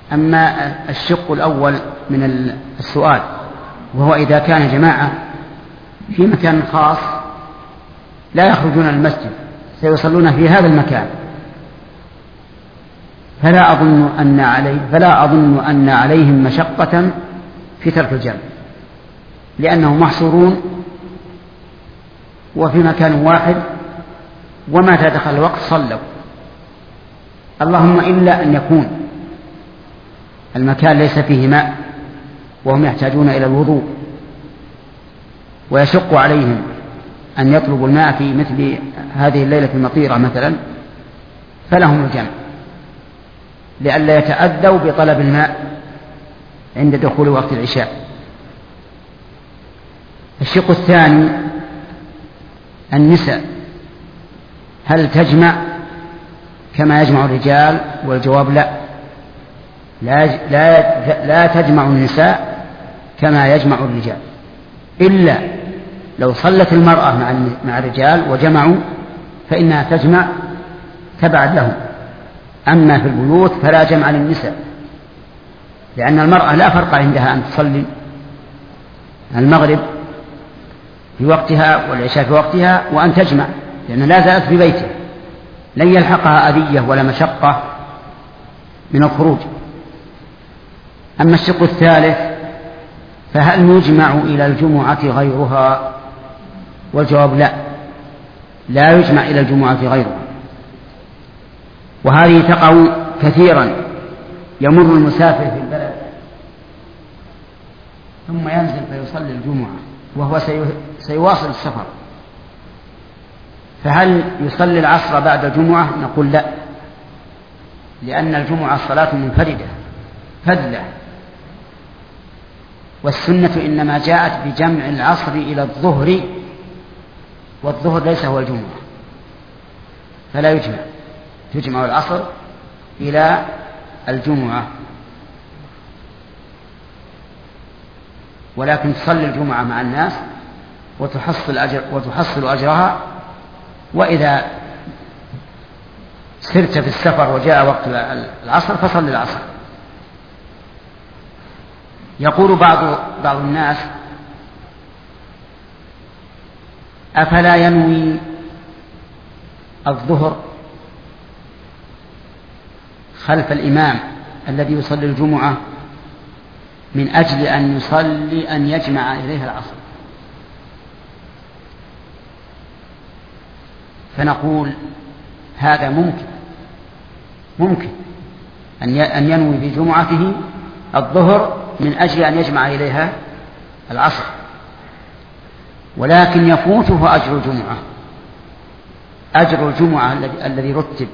أما الشق الأول من السؤال وهو إذا كان جماعة في مكان خاص لا يخرجون المسجد سيصلون في هذا المكان، فلا أظن أن عليهم مشقة في ترك الجمع، لأنهم محصورون وفي مكان واحد، ومتى دخل الوقت صلوا. اللهم إلا أن يكون المكان ليس فيه ماء وهم يحتاجون إلى الوضوء ويشق عليهم أن يطلبوا الماء في مثل هذه الليلة المطيرة مثلا، فلهم الجمع لئلا يتأذوا بطلب الماء عند دخول وقت العشاء. الشق الثاني النساء، هل تجمع كما يجمع الرجال؟ والجواب لا تجمع النساء كما يجمع الرجال، إلا لو صلت المرأة مع الرجال وجمعوا فإنها تجمع تبعد لهم. أما في البيوت فلا جمع للنساء، لأن المرأة لا فرق عندها أن تصلي المغرب في وقتها والعشاء في وقتها وأن تجمع، لأن لا زالت في بيتها، لن يلحقها أذية ولا مشقة من الخروج. أما الشق الثالث فهل يجمع إلى الجمعة غيرها؟ والجواب لا يجمع إلى الجمعة غيرها، وهذه تقع كثيرا. يمر المسافر في البلد ثم ينزل فيصلي الجمعة وهو سيواصل السفر، فهل يصلي العصر بعد الجمعة؟ نقول لا، لأن الجمعة صلاة منفردة فذلة، والسنة إنما جاءت بجمع العصر إلى الظهر، والظهر ليس هو الجمعة، فلا تجمع العصر إلى الجمعة، ولكن تصلي الجمعة مع الناس وتحصل أجرها. وإذا سرت في السفر وجاء وقت العصر فصل العصر. يقول بعض الناس: أفلا ينوي الظهر خلف الإمام الذي يصلي الجمعة من أجل أن يجمع إليها العصر؟ فنقول هذا ممكن أن ينوي في جمعته الظهر من أجل أن يجمع إليها العصر، ولكن يفوته أجر الجمعة الذي رتب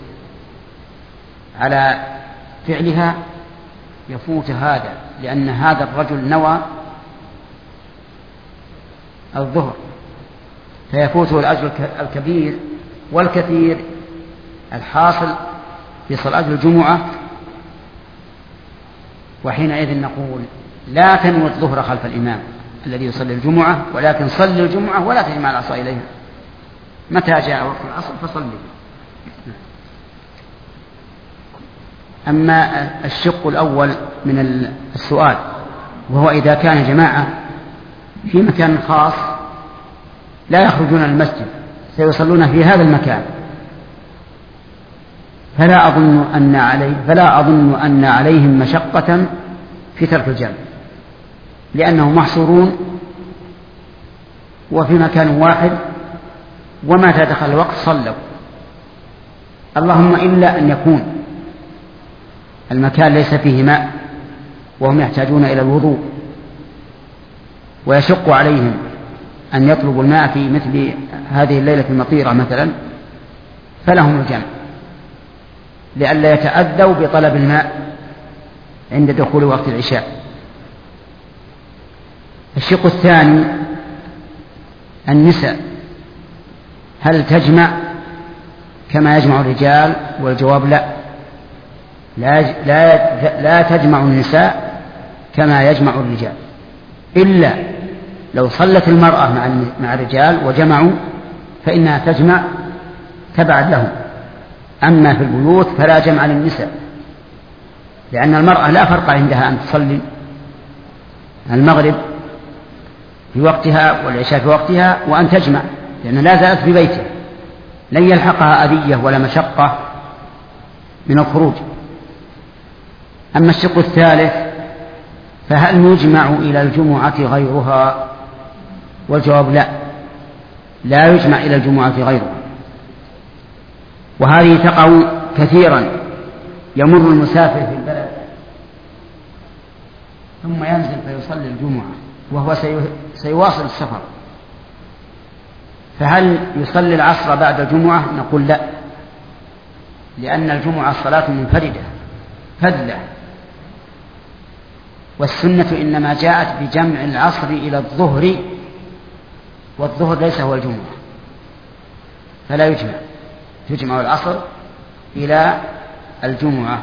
على فعلها، يفوت هذا، لأن هذا الرجل نوى الظهر، فيفوته الأجر الكبير والكثير الحاصل في صلاة الجمعة. وحينئذ نقول: لا تنوي الظهر خلف الإمام الذي يصلي الجمعة، ولكن صل الجمعة ولا تجمع العصر إليها، متى جاء وقت العصر فصلي. أما الشق الأول من السؤال وهو إذا كان جماعة في مكان خاص لا يخرجون المسجد سيصلون في هذا المكان، فلا أظن أن عليهم مشقة في ترك الجمع، لأنهم محصورون وفي مكان واحد، ومتى دخل الوقت صلوا. اللهم إلا أن يكون المكان ليس فيه ماء وهم يحتاجون إلى الوضوء ويشق عليهم أن يطلبوا الماء في مثل هذه الليلة المطيرة مثلا، فلهم الجمع لئلا يتأذوا بطلب الماء عند دخول وقت العشاء. الشق الثاني النساء، هل تجمع كما يجمع الرجال؟ والجواب لا تجمع النساء كما يجمع الرجال، إلا لو صلت المرأة مع الرجال وجمعوا فإنها تجمع تبعد لهم. أما في البيوت فلا جمع للنساء، لأن المرأة لا فرق عندها أن تصلي المغرب في وقتها والعشاء في وقتها وأن تجمع، لأن لا زالت في بيتها، لن يلحقها أذية ولا مشقة من الخروج. أما الشق الثالث فهل يجمع إلى الجمعة غيرها؟ والجواب لا، لا يجمع إلى الجمعة غيرها. وهذه تقع كثيرا، يمر المسافر في البلد ثم ينزل فيصلي الجمعة وهو سيواصل السفر، فهل يصلي العصر بعد الجمعة؟ نقول لا، لأن الجمعة صلاة منفردة فذلة، والسنة إنما جاءت بجمع العصر إلى الظهر، والظهر ليس هو الجمعة، فلا يجمع، تجمع العصر إلى الجمعة،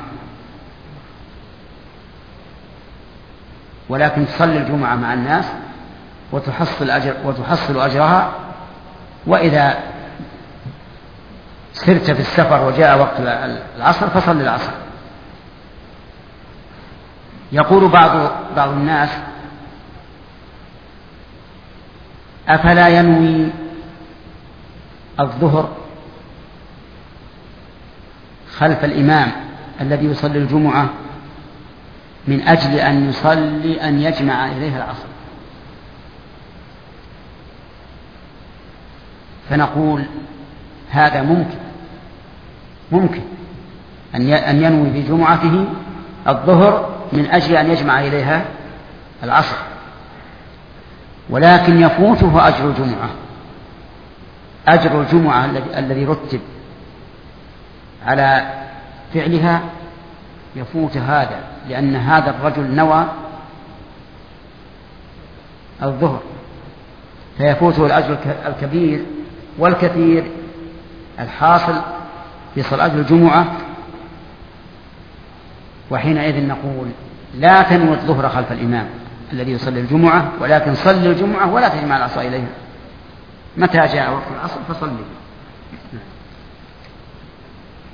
ولكن تصلي الجمعة مع الناس وتحصل أجرها. وإذا سرت في السفر وجاء وقت العصر فصل العصر. يقول بعض الناس: أفلا ينوي الظهر خلف الإمام الذي يصلي الجمعة من أجل أن يصلي أن يجمع إليها العصر؟ فنقول هذا ممكن أن ينوي في جمعته الظهر من أجل أن يجمع إليها العصر، ولكن يفوته أجر الجمعة، أجر الجمعة الذي رتب على فعلها يفوت هذا، لأن هذا الرجل نوى الظهر، فيفوته الأجر الكبير والكثير الحاصل في صلاة الجمعة. وحينئذ نقول لا تنوي الظهر خلف الإمام الذي يصلي الجمعة، ولكن صلي الجمعة ولا تجمع العصر إليها، متى جاء وقت العصر فصلي.